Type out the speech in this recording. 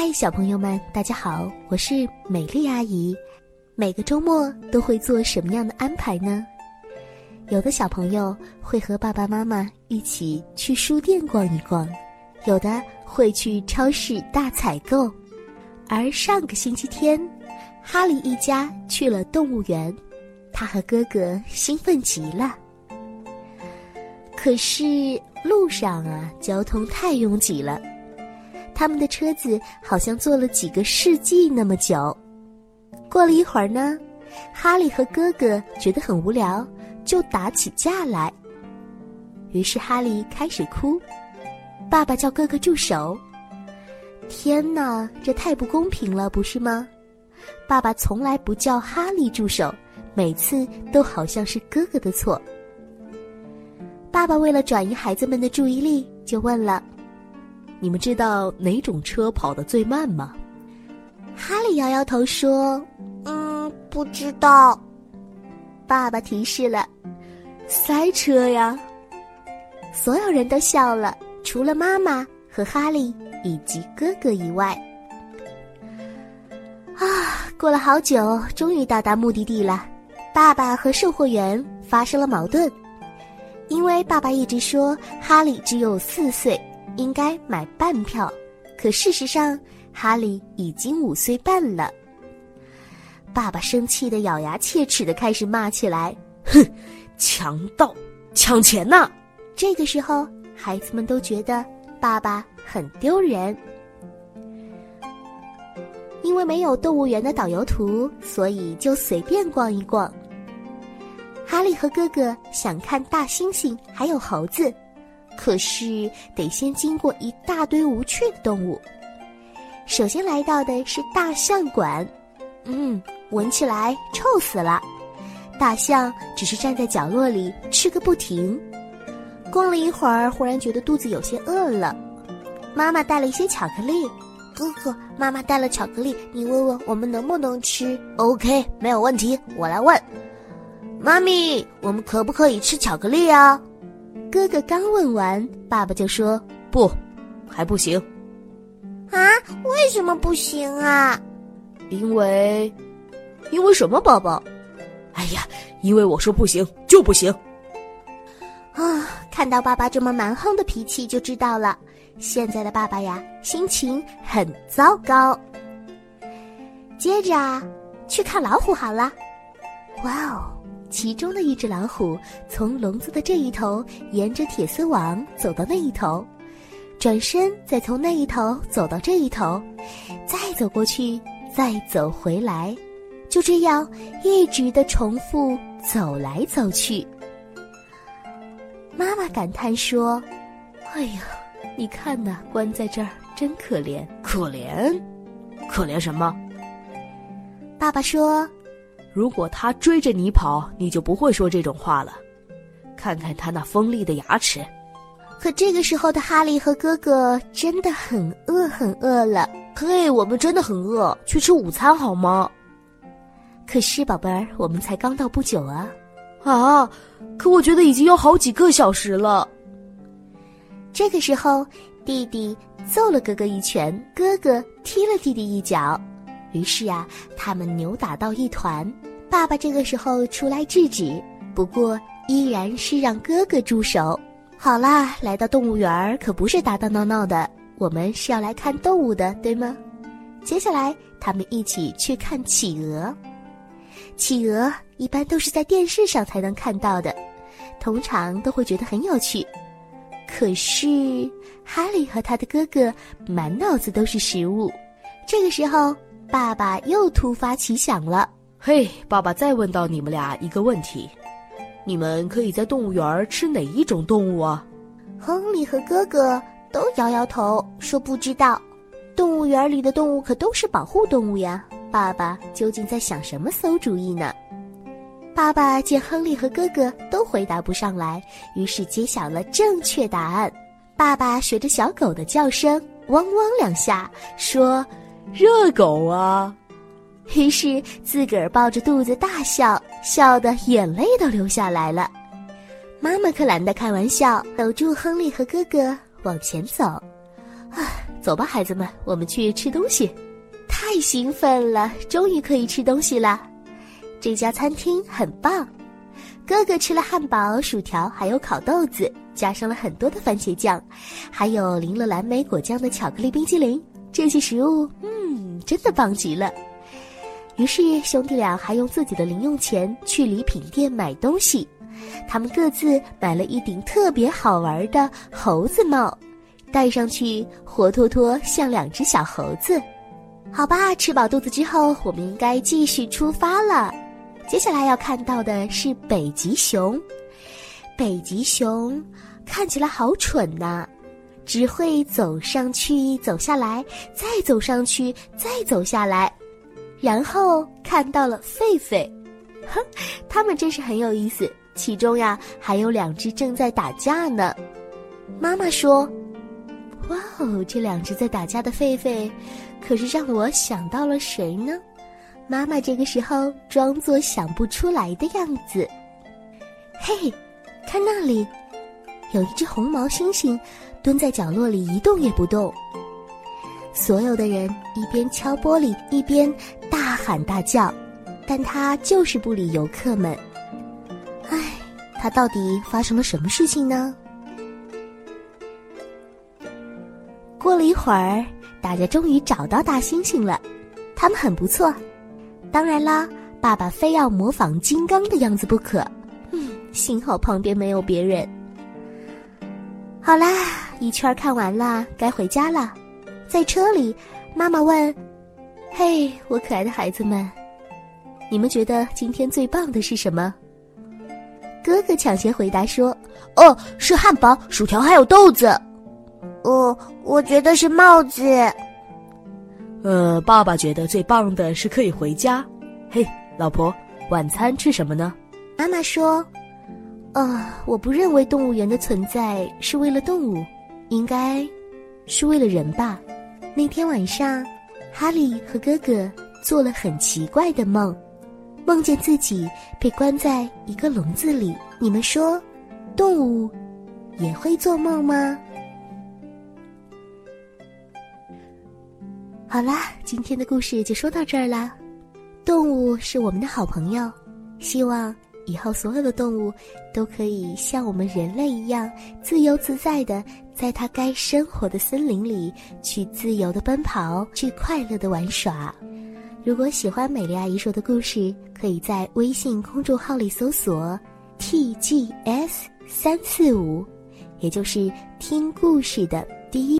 嗨，小朋友们，大家好，我是美丽阿姨。每个周末都会做什么样的安排呢？有的小朋友会和爸爸妈妈一起去书店逛一逛，有的会去超市大采购。而上个星期天，哈利一家去了动物园，他和哥哥兴奋极了。可是路上交通太拥挤了，他们的车子好像坐了几个世纪那么久。过了一会儿呢，哈利和哥哥觉得很无聊，就打起架来。于是哈利开始哭，爸爸叫哥哥住手。天哪，这太不公平了，不是吗？爸爸从来不叫哈利住手，每次都好像是哥哥的错。爸爸为了转移孩子们的注意力，就问了： 你们知道哪种车跑得最慢吗？ 哈利摇摇头说：不知道。爸爸提示了： 赛车呀。 所有人都笑了，除了妈妈和哈利以及哥哥以外。过了好久，终于到达目的地了。爸爸和售货员发生了矛盾，因为爸爸一直说哈利只有4岁，应该买半票，可事实上哈利已经5岁半了。爸爸生气地咬牙切齿地开始骂起来： 哼，强盗，抢钱呐！ 这个时候孩子们都觉得爸爸很丢人。因为没有动物园的导游图，所以就随便逛一逛。哈利和哥哥想看大猩猩还有猴子，可是得先经过一大堆无趣的动物。首先来到的是大象馆，闻起来臭死了。大象只是站在角落里吃个不停。逛了一会儿，忽然觉得肚子有些饿了。妈妈带了一些巧克力，哥哥，妈妈带了巧克力，你问问我们能不能吃？ OK， 没有问题，我来问。妈咪，我们可不可以吃巧克力啊？ 哥哥刚问完，爸爸就说： 不，还不行。 为什么不行啊？ 因为什么，宝宝？哎呀，因为我说不行就不行。 看到爸爸这么蛮横的脾气就知道了，现在的爸爸呀，心情很糟糕。接着去看老虎好了。哇哦，其中的一只老虎从笼子的这一头沿着铁丝网走到那一头，转身再从那一头走到这一头，再走过去，再走回来，就这样一直的重复走来走去。妈妈感叹说： 哎呀，你看呐，关在这儿真可怜。可怜什么？ 爸爸说： 如果他追着你跑，你就不会说这种话了。看看他那锋利的牙齿。 可这个时候的哈利和哥哥真的很饿了。 嘿，我们真的很饿，去吃午餐好吗？ 可是宝贝儿，我们才刚到不久啊。 可我觉得已经有好几个小时了。 这个时候弟弟揍了哥哥一拳，哥哥踢了弟弟一脚，于是他们扭打到一团。爸爸这个时候出来制止，不过依然是让哥哥住手。好啦，来到动物园可不是打打闹闹的，我们是要来看动物的，对吗？接下来他们一起去看企鹅。企鹅一般都是在电视上才能看到的，通常都会觉得很有趣。可是哈利和他的哥哥满脑子都是食物。这个时候爸爸又突发奇想了： 嘿，爸爸再问到你们俩一个问题，你们可以在动物园吃哪一种动物啊？ 亨利和哥哥都摇摇头说不知道。动物园里的动物可都是保护动物呀，爸爸究竟在想什么馊主意呢？爸爸见亨利和哥哥都回答不上来，于是揭晓了正确答案。爸爸学着小狗的叫声，汪汪2下，说： 热狗啊！ 于是自个儿抱着肚子大笑，笑得眼泪都流下来了。妈妈可懒得开玩笑，搂住亨利和哥哥往前走。 走吧，孩子们，我们去吃东西。太兴奋了，终于可以吃东西了。这家餐厅很棒。哥哥吃了汉堡、薯条，还有烤豆子，加上了很多的番茄酱，还有淋了蓝莓果酱的巧克力冰淇淋。这些食物，真的棒极了。于是兄弟俩还用自己的零用钱去礼品店买东西。他们各自买了一顶特别好玩的猴子帽，戴上去活脱脱像2只小猴子。好吧，吃饱肚子之后，我们应该继续出发了。接下来要看到的是北极熊。北极熊看起来好蠢呐，只会走上去走下来，再走上去再走下来。然后看到了狒狒，他们真是很有意思，其中呀还有2只正在打架呢。妈妈说，哇哦，这2只在打架的狒狒可是让我想到了谁呢？妈妈这个时候装作想不出来的样子。嘿，看那里，有一只红毛猩猩蹲在角落里一动也不动。所有的人一边敲玻璃一边大喊大叫，但他就是不理游客们。唉，他到底发生了什么事情呢？过了一会儿，大家终于找到大猩猩了，他们很不错。当然啦，爸爸非要模仿金刚的样子不可。幸好旁边没有别人。好啦，一圈看完了，该回家了。在车里，妈妈问：嘿，我可爱的孩子们，你们觉得今天最棒的是什么？哥哥抢先回答说： 是汉堡、薯条还有豆子。我觉得是帽子。 爸爸觉得最棒的是可以回家。嘿，老婆，晚餐吃什么呢？ 妈妈说，我不认为动物园的存在是为了动物，应该是为了人吧。那天晚上，哈利和哥哥做了很奇怪的梦，梦见自己被关在一个笼子里。你们说，动物也会做梦吗？好啦，今天的故事就说到这儿啦。动物是我们的好朋友，希望以后所有的动物都可以像我们人类一样自由自在的在它该生活的森林里去自由的奔跑，去快乐的玩耍。如果喜欢美丽阿姨说的故事，可以在微信公众号里搜索 TGS345，也就是听故事的第一